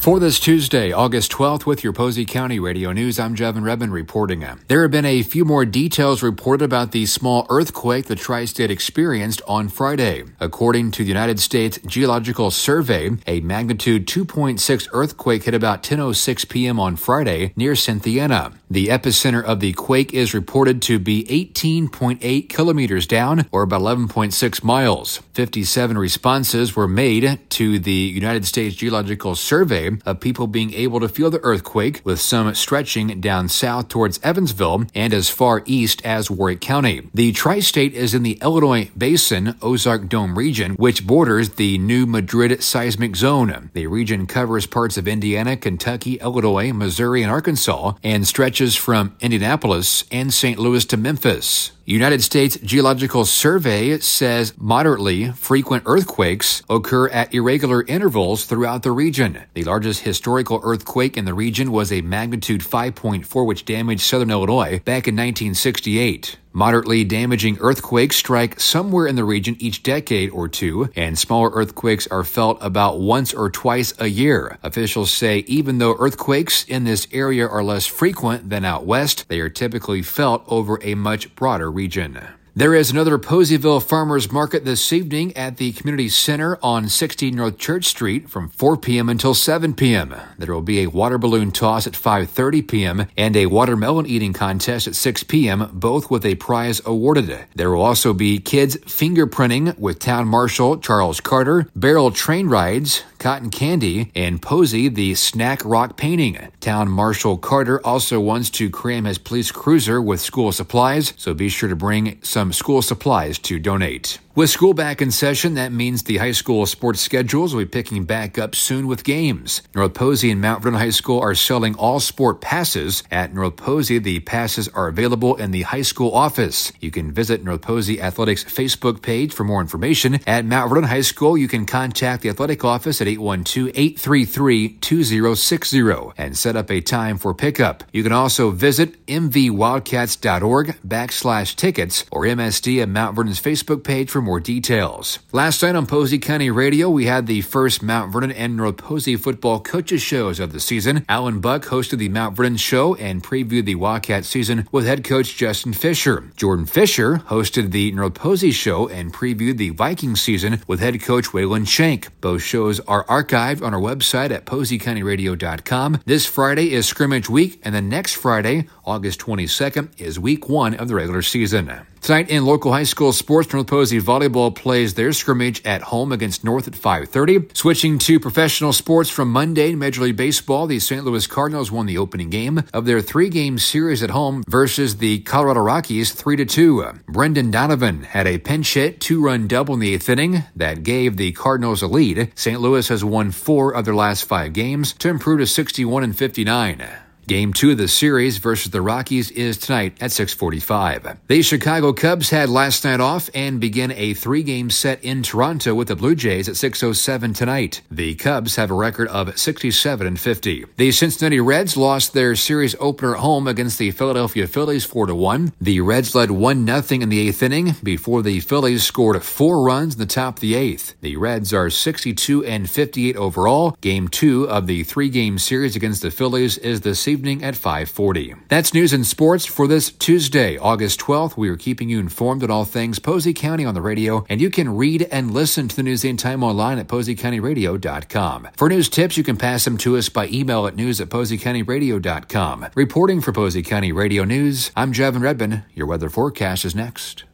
For this Tuesday, August 12th, with your Posey County Radio News, I'm Jevin Redmond reporting. There have been a few more details reported about the small earthquake the tri-state experienced on Friday. According to the United States Geological Survey, a magnitude 2.6 earthquake hit about 10:06 p.m. on Friday near Cynthiana. The epicenter of the quake is reported to be 18.8 kilometers down, or about 11.6 miles. 57 responses were made to the United States Geological Survey of people being able to feel the earthquake, with some stretching down south towards Evansville and as far east as Warwick County. The tri-state is in the Illinois Basin Ozark Dome region, which borders the New Madrid seismic zone. The region covers parts of Indiana, Kentucky, Illinois, Missouri, and Arkansas, and stretches from Indianapolis and St. Louis to Memphis. United States Geological Survey says moderately frequent earthquakes occur at irregular intervals throughout the region. The largest historical earthquake in the region was a magnitude 5.4, which damaged southern Illinois back in 1968. Moderately damaging earthquakes strike somewhere in the region each decade or two, and smaller earthquakes are felt about once or twice a year. Officials say even though earthquakes in this area are less frequent than out west, they are typically felt over a much broader region. There is another Poseyville Farmers Market this evening at the Community Center on 60 North Church Street from 4 p.m. until 7 p.m. There will be a water balloon toss at 5:30 p.m. and a watermelon eating contest at 6 p.m., both with a prize awarded. There will also be kids fingerprinting with Town Marshal Charles Carter, barrel train rides, cotton candy, and Posey the snack rock painting. Town Marshal Carter also wants to cram his police cruiser with school supplies, so be sure to bring some school supplies to donate. With school back in session, that means the high school sports schedules will be picking back up soon with games. North Posey and Mount Vernon High School are selling all sport passes. At North Posey, the passes are available in the high school office. You can visit North Posey Athletics Facebook page for more information. At Mount Vernon High School, you can contact the athletic office at 812-833-2060 and set up a time for pickup. You can also visit mvwildcats.org/tickets or MSD at Mount Vernon's Facebook page for more details. Last night on Posey County Radio, we had the first Mount Vernon and North Posey football coaches shows of the season. Alan Buck hosted the Mount Vernon show and previewed the Wildcat season with head coach Justin Fisher. Jordan Fisher hosted the North Posey show and previewed the Viking season with head coach Waylon Shank. Both shows are archived on our website at poseycountyradio.com. This Friday is scrimmage week, and the next Friday, August 22nd, is week 1 of the regular season. Tonight in local high school sports, North Posey Volleyball plays their scrimmage at home against North at 5:30. Switching to professional sports from Monday in Major League Baseball, the St. Louis Cardinals won the opening game of their 3-game series at home versus the Colorado Rockies 3-2. Brendan Donovan had a pinch hit 2-run double in the 8th inning that gave the Cardinals a lead. St. Louis has won 4 of their last 5 games to improve to 61-59. Game 2 of the series versus the Rockies is tonight at 6:45. The Chicago Cubs had last night off and begin a 3-game set in Toronto with the Blue Jays at 6:07 tonight. The Cubs have a record of 67-50. The Cincinnati Reds lost their series opener at home against the Philadelphia Phillies 4-1. The Reds led 1-0 in the 8th inning before the Phillies scored 4 runs in the top of the 8th. The Reds are 62-58 overall. Game 2 of the 3-game series against the Phillies is this evening at 5:40. That's news and sports for this Tuesday, August 12th. We are keeping you informed on all things Posey County on the radio, and you can read and listen to the news anytime online at poseycountyradio.com. For news tips, you can pass them to us by email at news@poseycountyradio.com. Reporting for Posey County Radio News, I'm Jevin Redmond. Your weather forecast is next.